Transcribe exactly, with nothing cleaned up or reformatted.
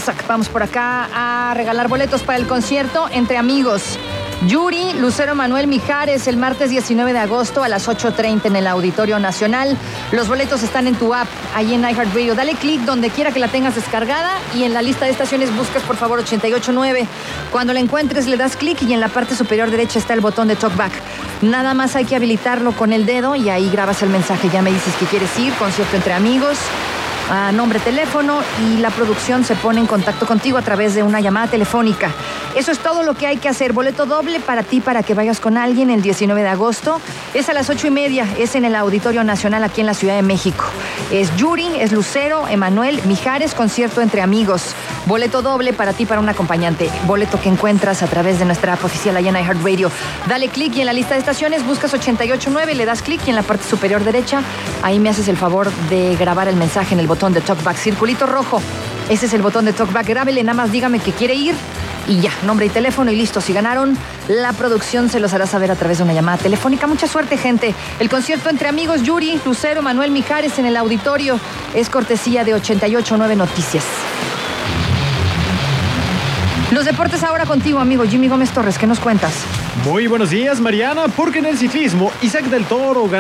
WhatsApp. Vamos por acá a regalar boletos para el concierto Entre Amigos. Yuri, Lucero Manuel Mijares, el martes diecinueve de agosto a las ocho treinta en el Auditorio Nacional. Los boletos están en tu app, ahí en iHeartRadio. Dale clic donde quiera que la tengas descargada y en la lista de estaciones buscas por favor ochenta y ocho nueve. Cuando la encuentres le das clic y en la parte superior derecha está el botón de TalkBack. Nada más hay que habilitarlo con el dedo y ahí grabas el mensaje. Ya me dices que quieres ir, concierto Entre Amigos, a nombre, teléfono, y la producción se pone en contacto contigo a través de una llamada telefónica. Eso es todo lo que hay que hacer. Boleto doble para ti, para que vayas con alguien el diecinueve de agosto. Es a las ocho y media, es en el Auditorio Nacional aquí en la Ciudad de México. Es Yuri, es Lucero, Emanuel, Mijares, concierto Entre Amigos. Boleto doble para ti, para un acompañante. Boleto que encuentras a través de nuestra app oficial allá en iHeartRadio. Dale clic y en la lista de estaciones buscas ochenta y ocho nueve, le das clic y en la parte superior derecha, ahí me haces el favor de grabar el mensaje en el botón de TalkBack, circulito rojo. Ese es el botón de TalkBack. Grábele, nada más dígame que quiere ir y ya, nombre y teléfono y listo. Si ganaron, la producción se los hará saber a través de una llamada telefónica. Mucha suerte, gente. El concierto Entre Amigos, Yuri, Lucero, Manuel Mijares en el Auditorio es cortesía de ochenta y ocho nueve Noticias. Los deportes ahora contigo, amigo Jimmy Gómez Torres. ¿Qué nos cuentas? Muy buenos días, Mariana, porque en el ciclismo Isaac del Toro ganó